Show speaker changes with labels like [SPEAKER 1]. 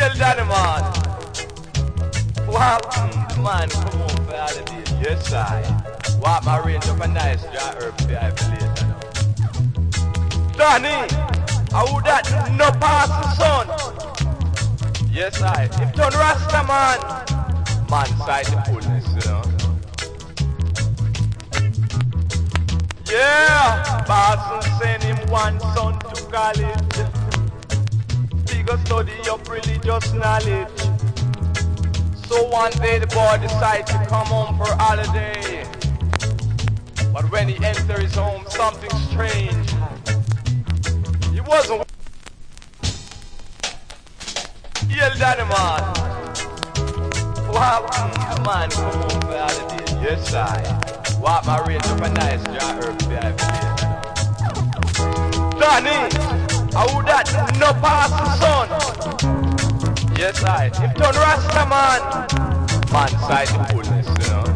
[SPEAKER 1] Hail Danny man. Welcome, man, come on for holiday. Yes, I. Walk my range up a nice dry herb for I later now. Danny, how would that no pass the sun? Yes, I. If turn Rasta man, man side the fullness, you know. Yeah, Boston send him one son to college. He go study up religious knowledge. So one day the boy decides to come home for holiday. But when he enters his home, something strange. He wasn't. Hail Danny man. Welcome, man, come home for holiday. Yes, I. Walk my range up a nice dry herb for I later. Danny, how would that no pass the sun? Yes, I. If turn Rasta man, man side the fullness, you know.